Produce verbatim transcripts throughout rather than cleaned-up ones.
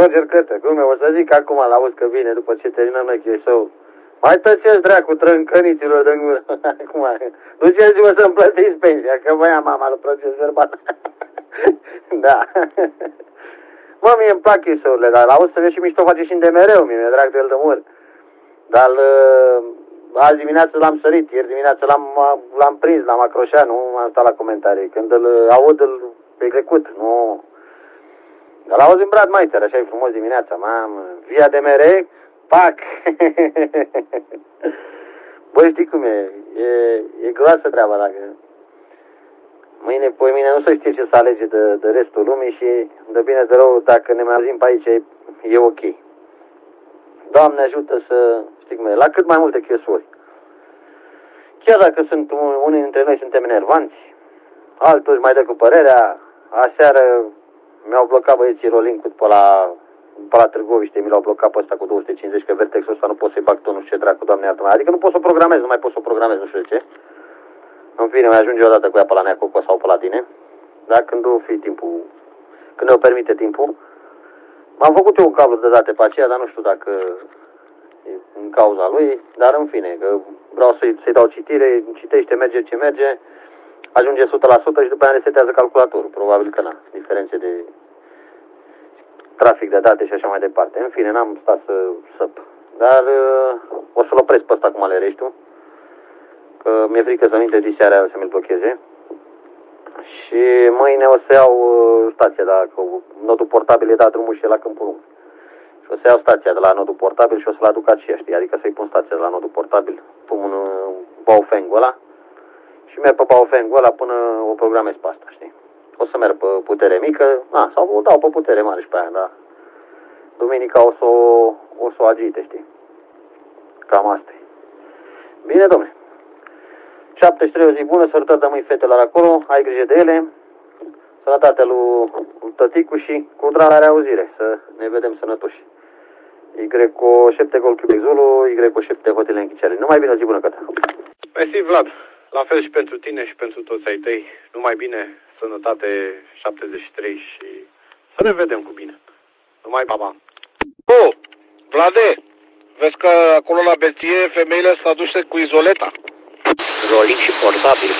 Roger Cătă, glume, o să zic acum, l-auzi că vine după ce terminăm noi show. Mai tăceți, dracu, trâncăniților de gură. Acum, duceți-vă să-mi plătiți pensia, că vă ia mama la proces verbal. Da. Mă, mie îmi plac show-urile, dar auzi să vezi și mișto face și în de mereu, mie mi-e drag de el de mult. Dar uh, azi dimineață l-am sărit, ieri dimineață l-am, l-am prins, l-am acroșat, nu am stat la comentarii. Când îl aud, îl execut, nu... Dar l-auzi în Brad Meister, așa e frumos dimineața, mamă, via de mere, pac! Băi, știi cum e? E, e groasă treaba dacă... Mâine, poi mine nu se știe ce să alege de, de restul lumii și de bine de rău, dacă ne mai auzim pe aici, e, e ok. Doamne ajută să, știi cum e, la cât mai multe chesuri. Chiar dacă sunt unii dintre noi suntem enervanți, altul își mai dă cu părerea. Aseară mi-au blocat băieții Rolling pe la, pe la Târgoviște, mi l-au blocat pe ăsta cu două sute cincizeci, că Vertex-ul ăsta nu pot să-i bag tot, nu știu ce dracu, Doamne iartă-mă. Adică nu pot să o programez, nu mai pot să o programez, nu știu de ce. În fine, mai ajunge o dată cu ea pe la Neacoco sau pe la tine. Dar când o fi timpul, când ne o permite timpul. M-am făcut eu un cablu de date pe aceea, dar nu știu dacă e în cauza lui. Dar în fine, că vreau să-i, să-i dau citire, citește, merge ce merge. Ajunge o sută la sută și după aia resetează calculatorul. Probabil că n-a. Diferențe de trafic de date și așa mai departe. În fine, n-am stat să săp. Dar uh, o să-l opresc pe ăsta cum alerești tu. Că mi-e frică să nu intre disearea să mi-l blocheze. Și mâine o să iau uh, stația, dacă nodul portabil e dat drumul și e la Câmpul Lung. Și o să iau stația de la nodul portabil și o să-l aduc aceea, știi? Adică să-i pun stația de la nodul portabil, pun un uh, Baofeng-ul ăla și merg pe Baofeng-ul ăla până o programez pe asta, știi? O să merg pe putere mică, a, sau o dau pe putere mare și pe aia, da. Duminica o să o, o, să o agite, știi? Cam asta e. Bine, dom'le. șaptezeci și trei, o zi bună, sărătări de mâini fetelor acolo, ai grijă de ele, sănătatea lui, lui tăticu și cu drag la reauzire, să ne vedem sănătoși. Y cu șapte Gol Quebec Zulu, Y cu șapte Hotele Închicere. Numai bine, o zi bună, Cătă. Mersi, Vlad. La fel și pentru tine și pentru toți ai tăi. Numai bine, sănătate șaptezeci și trei și să ne vedem cu bine. Numai pa, pa. Oh, Vlade, vezi că acolo la Beție femeile s-au dus cu izoleta. Rolling și portabil.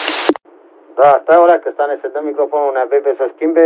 Da, stai o leacă, stane să dăm microfonul unei A V V să schimbe,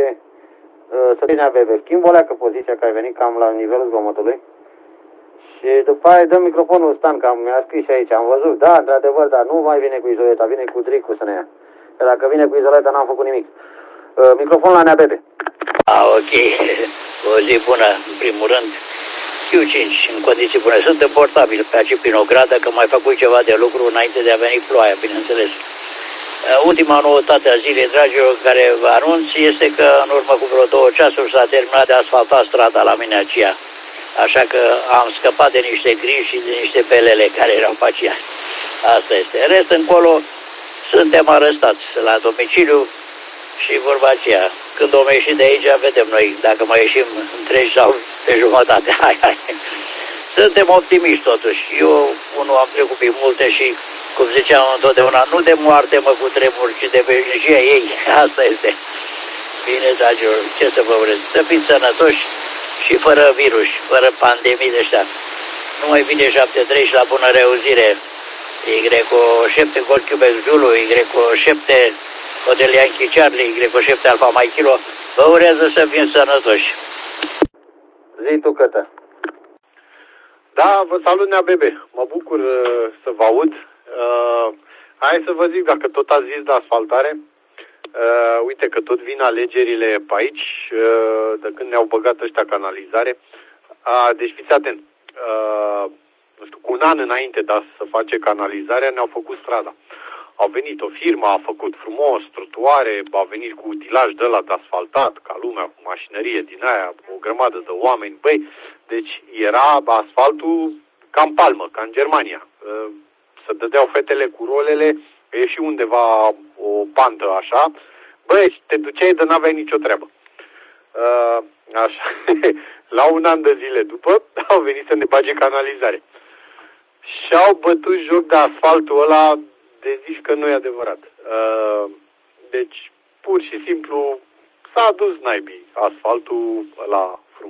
să ține A V V. Schimbă o leacă poziția, că ai venit cam la nivelul zgomotului. Și după aia dăm microfonul Stan, că mi-a scris aici, am văzut. Da, într-adevăr, dar nu mai vine cu izoleta, vine cu Dricu să ne ia. Că dacă vine cu izoleta n-am făcut nimic. Uh, microfonul la Nea Bebe. A, ok. O zi bună, în primul rând. Q cinci, în condiții bune. Sunt în portabil pe aici prin o gradă, că mai făcut ceva de lucru înainte de a veni ploaia, bineînțeles. Ultima nouătate a zilei, dragilor, care vă anunț este că în urmă cu vreo două ceasuri s-a terminat de asfaltat strada la mine aceea. Așa că am scăpat de niște griji și de niște belele care erau pe aceea. Asta este. În rest, încolo, suntem arestați la domiciliu și vorba aceea. Când om ieși de aici, vedem noi dacă mai ieșim întregi sau pe jumătate. Hai, hai. Suntem optimiști totuși. Eu, unul, am trecut pe multe și, cum ziceam întotdeauna, nu de moarte mă cu tremur, ci de veșnicia ei. Asta este. Bine, dragilor, ce să vă urez? Să fiți sănătoși și fără virus, fără pandemii de ăștia. Nu mai vine șapte trei și la bună reauzire. Y cu șapte Gol Quebec Zulu, Y cu șapte Hotel Yankee Charlie, Y cu șapte Alfa Mike Kilo. Vă urează să fim sănătoși. Zi tu, Cătă. Da, vă salut, Nea Bebe. Mă bucur uh, să vă aud. Uh, hai să vă zic, dacă tot ați zis de asfaltare, uh, uite că tot vin alegerile pe aici, uh, de când ne-au băgat ăștia canalizare. Uh, deci fiți atent. Uh, nu știu, cu un an înainte de a să face canalizarea, ne-au făcut strada. Au venit o firmă, a făcut frumos trotuare, a venit cu utilaj de ăla de asfaltat, ca lumea, cu mașinărie din aia, o grămadă de oameni, băi, deci era asfaltul ca în palmă, ca în Germania. Se dădeau fetele cu rolele, e și undeva o pantă așa, băi, te duceai de n-aveai nicio treabă. Așa, la un an de zile după, au venit să ne bage canalizare. Și-au bătut joc de asfaltul ăla, de zici că nu e adevărat. Uh, deci, pur și simplu, s-a adus naibii asfaltul ăla frumos.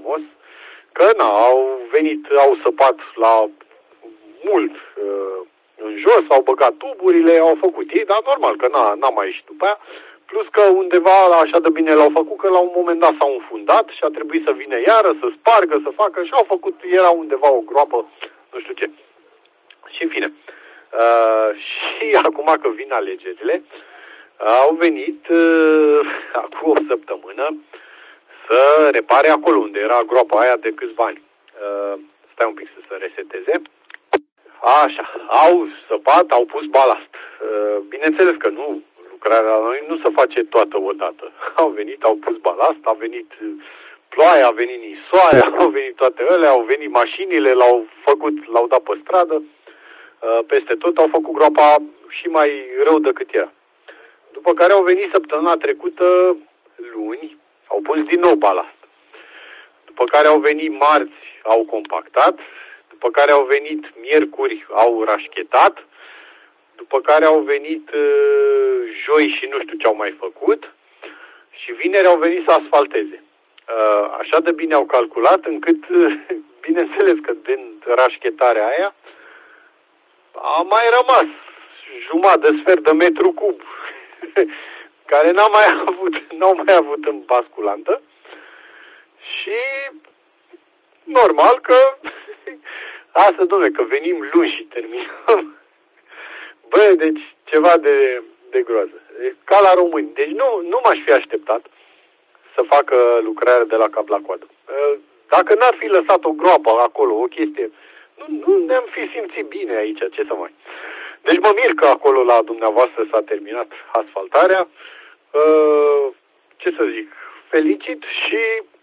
frumos, că na, au venit, au săpat la mult uh, în jos, au băgat tuburile, au făcut ei, dar normal că n-a, n-a mai ieșit după aia, plus că undeva așa de bine l-au făcut că la un moment dat s-au înfundat și a trebuit să vină iară, să spargă, să facă și au făcut, era undeva o groapă, nu știu ce. Și în fine, uh, și acum că vin alegerile, au venit uh, acum o săptămână să repare acolo unde era groapa aia de câțiva ani. Uh, stai un pic să se reseteze. Așa, au săpat, au pus balast. Uh, bineînțeles că nu, lucrarea la noi nu se face toată odată. Au venit, au pus balast, a venit ploaia, a venit nisoarea, au venit toate ele, au venit mașinile, l-au făcut, l-au dat pe stradă. Uh, peste tot au făcut groapa și mai rău decât era. După care au venit săptămâna trecută, luni, au pus din nou balast. După care au venit marți, au compactat. După care au venit miercuri, au rașchetat. După care au venit uh, joi și nu știu ce au mai făcut. Și vineri au venit să asfalteze. Uh, așa de bine au calculat încât, uh, bineînțeles că din rașchetarea aia, a mai rămas jumătate de sfert de metru cub, care n-au mai avut, n-au mai avut în basculantă. Și normal că asta, dom'le, că venim luni și terminăm. Bă, deci ceva de, de groază. Ca la români. Deci nu, nu m-aș fi așteptat să facă lucrarea de la cap la coadă. Dacă n-ar fi lăsat o groapă acolo, o chestie, nu, nu ne-am fi simțit bine aici, ce să mai... Deci mă mir că acolo la dumneavoastră s-a terminat asfaltarea. Ce să zic, felicit și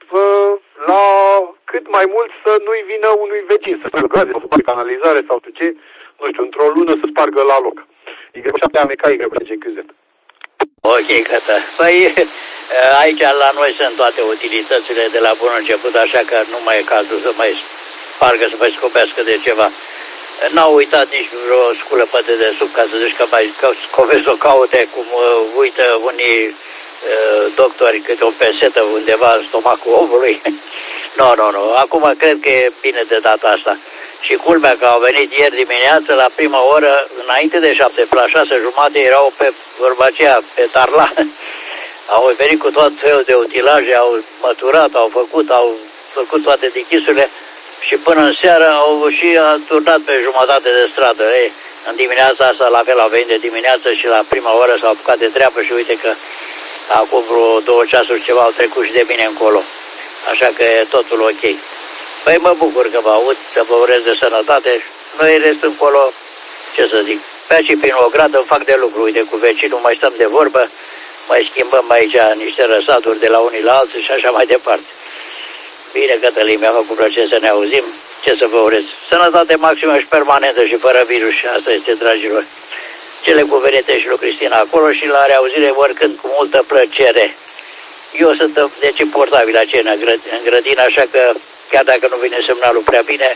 la cât mai mult să nu-i vină unui vecin să spargă gaze, să facă canalizare sau ce, nu știu, într-o lună să spargă la loc. Y șapte A M K, Y șapte Q Z. Ok, gata. Păi aici la noi sunt toate utilitățile de la bun început, așa că nu mai e cazul să mai spargă, să mai scopească de ceva. N-au uitat nici vreo sculă pe dedesubt ca să zici că mai scovezi o caute cum uh, uită unii uh, doctori câte o pesetă undeva în stomacul omului. Nu, nu, nu. Acum cred că e bine de data asta. Și culmea că au venit ieri dimineață la prima oră, înainte de șapte, la șase jumate erau pe vorba aceea, pe tarla. Au venit cu tot felul de utilaje, au măturat, au făcut, au făcut toate dichisurile. Și până în seară au și turnat pe jumătate de stradă. Ei, în dimineața asta, la fel, au venit de dimineață și la prima oră s-au apucat de treabă și uite că acum vreo două ceasuri ceva au trecut și de bine încolo. Așa că e totul ok. Păi mă bucur că vă aud, să vă urez de sănătate. Noi rest încolo, ce să zic, pe aici prin o gradă îmi fac de lucru. Uite, cu vecinul mai stăm de vorbă, mai schimbăm aici niște răsaturi de la unii la alții și așa mai departe. Bine, Cătălin, mi-a făcut plăcere să ne auzim. Ce să vă urez? Sănătate maximă și permanentă și fără virus. Asta este, dragilor. Cele cuvenite și lui Cristina acolo și la reauzire oricând cu multă plăcere. Eu sunt deci importabil aceea în grădină, așa că chiar dacă nu vine semnalul prea bine,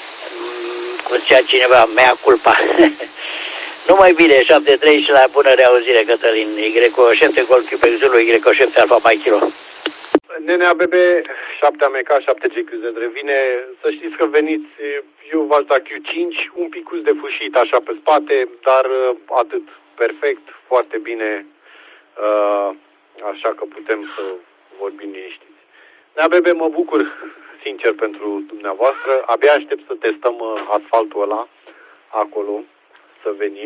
cum zicea cineva, mea culpa. Numai bine, șapte trei și la bună reauzire, Cătălin. Y, șef de Golf Quebec Zulu, Y, șef de Alfa Mike Kilo. Nenea B B, șapte A M K, șapte G Q Z revine. Să știți că veniți, eu v-aș da Q cinci, un picuț de fâșit așa pe spate, dar atât, perfect, foarte bine, așa că putem să vorbim liniștiți. Nenea B B, mă bucur sincer pentru dumneavoastră, abia aștept să testăm asfaltul ăla acolo, să venim.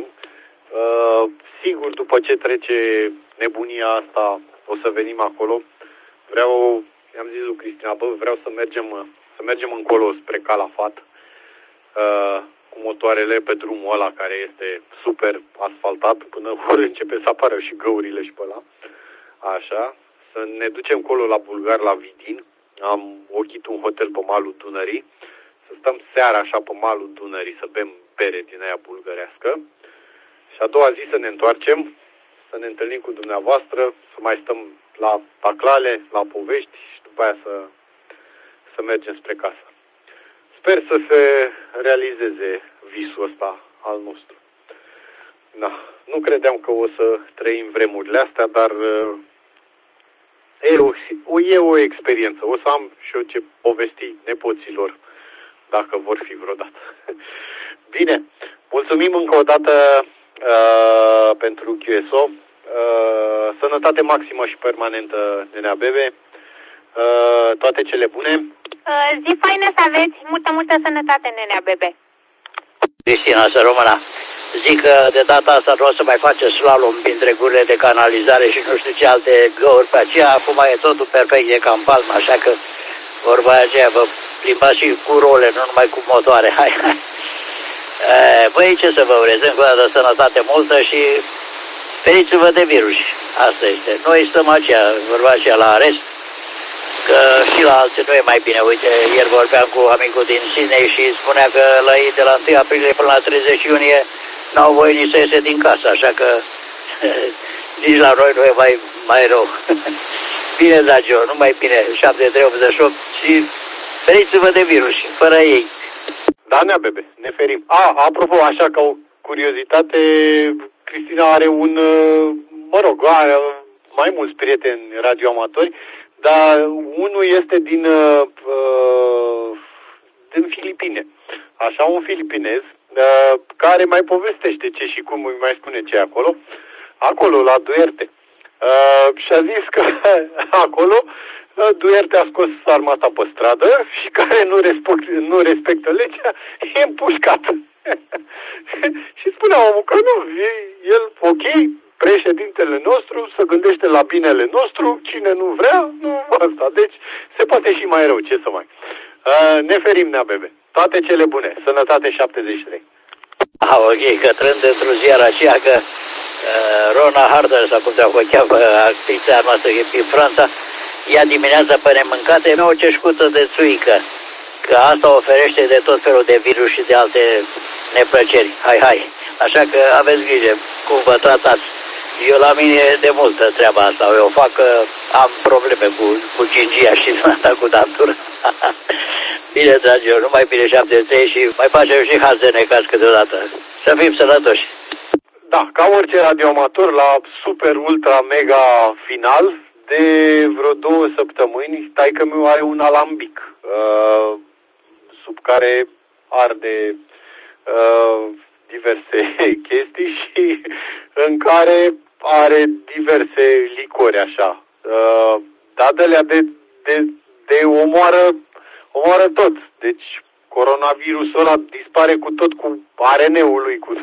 Sigur, după ce trece nebunia asta, o să venim acolo. Vreau, i-am zis lui Cristina, bă, vreau să mergem, să mergem încolo spre Calafat uh, cu motoarele pe drumul ăla care este super asfaltat până vor începe să apară și găurile și pe ăla. Așa, să ne ducem acolo la Bulgar, la Vidin. Am ochit un hotel pe malul Dunării, să stăm seara așa pe malul Dunării, să bem bere din aia bulgărească. Și a doua zi să ne întoarcem, să ne întâlnim cu dumneavoastră, să mai stăm la taclale, la povești și după aia să, să mergem spre casă. Sper să se realizeze visul ăsta al nostru. Da, nu credeam că o să trăim vremurile astea, dar E o, o, e o experiență. O să am și eu ce povesti nepoților, dacă vor fi vreodată. Bine, mulțumim încă o dată uh, pentru Q S O. Uh, sănătate maximă și permanentă, Nenea Bebe. Uh, toate cele bune. Uh, zi faină să aveți, multă, multă sănătate, Nenea Bebe. Cristina, să rămână. Zic că de data asta nu o să mai face slalom printre gurile de canalizare și nu știu ce alte găuri pe aceea. Acum e totul perfect, e cam palm, așa că vorba aceea vă plimbați și cu role, nu numai cu motoare. Hai, hai. Băi, ce să vă urez, încă o dată sănătate multă și feriți-vă de virus. Asta este. Noi stăm aceea, vorba aceea la arest, că și la alții nu e mai bine. Uite, ieri vorbeam cu amicul din Sydney și spunea că la ei de la întâi aprilie până la treizeci iunie n-au voie nici să iese din casă, așa că nici la noi nu e mai, mai rău. Bine, dragilor, nu mai bine, șapte trei optzeci și opt și feriți-vă de virus, fără ei. Da, Nea Bebe, ne ferim. A, apropo, așa ca o curiozitate, Cristina are un, mă rog, are mai mulți prieteni radioamatori, dar unul este din, uh, din Filipine. Așa, un filipinez uh, care mai povestește ce și cum îi mai spune ce acolo. Acolo, la Duerte. Uh, și a zis că acolo uh, Duerte a scos armata pe stradă și care nu, respect, nu respectă legea e împușcat. Și spunea omul că nu, el, ok, președintele nostru se gândește la binele nostru, cine nu vrea, nu asta. Deci se poate și mai rău, ce să mai. Uh, ne ferim, Nea Bebe. Toate cele bune. Sănătate șaptezeci și trei. Ah, ok, că trând într-o ziară aceea că uh, Rona Harder, sau cum te-o cheamă, actrița noastră din Franța, ea dimineața pe nemâncate nu o ceșcuță de țuică, că asta oferește de tot felul de virus și de alte neplăceri. Hai, hai. Așa că aveți grijă cum vă tratați. Eu la mine e de multă treaba asta. Eu fac că am probleme cu, cu gingia și asta cu dantură. Bine, dragilor, numai bine șapte trei și mai facem și haz de necaz câteodată. Să fim sănătoși. Da, ca orice radioamator, la super, ultra, mega final, de vreo două săptămâni, taică-miu are un alambic, uh, sub care arde uh, diverse chestii și în care are diverse licori, așa. Uh, Dadălea de, de, de omoară, omoară tot. Deci, coronavirusul ăla dispare cu tot, cu A R N-ul lui, cu...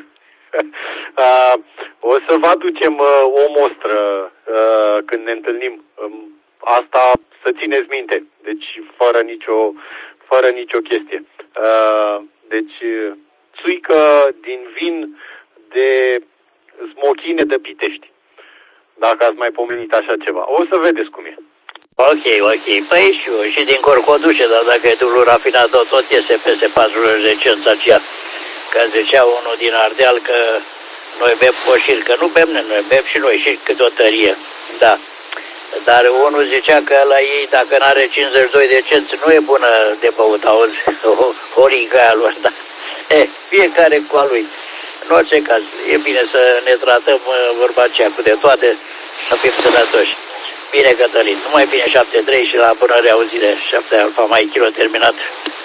uh, o să vă aducem uh, o mostră uh, când ne întâlnim. Um, asta să țineți minte. Deci, fără nicio, fără nicio chestie. Uh, deci, țuică din vin de smochine de Pitești. Dacă ați mai pomenit așa ceva. O să vedeți cum e. Ok, ok. Păi și eu, și din Corcodușe, dar dacă e dulul rafinat, tot iese peste patruzeci de cenți aceea. Că zicea unul din Ardeal că noi bem coșiri, că nu bem noi, bem și noi și câte o tărie. Da. Dar unul zicea că la ei, dacă n-are cincizeci și doi de cenți, nu e bună de băut, auzi, horinca aia lor, da. E, fiecare cu a lui. În orice caz, e bine să ne tratăm vorba aceea cu de toate, să fim sănătoși. Bine, Cătălin, numai bine șapte trei și la bună reauzire, șapte Alfa Mai Kilo terminat.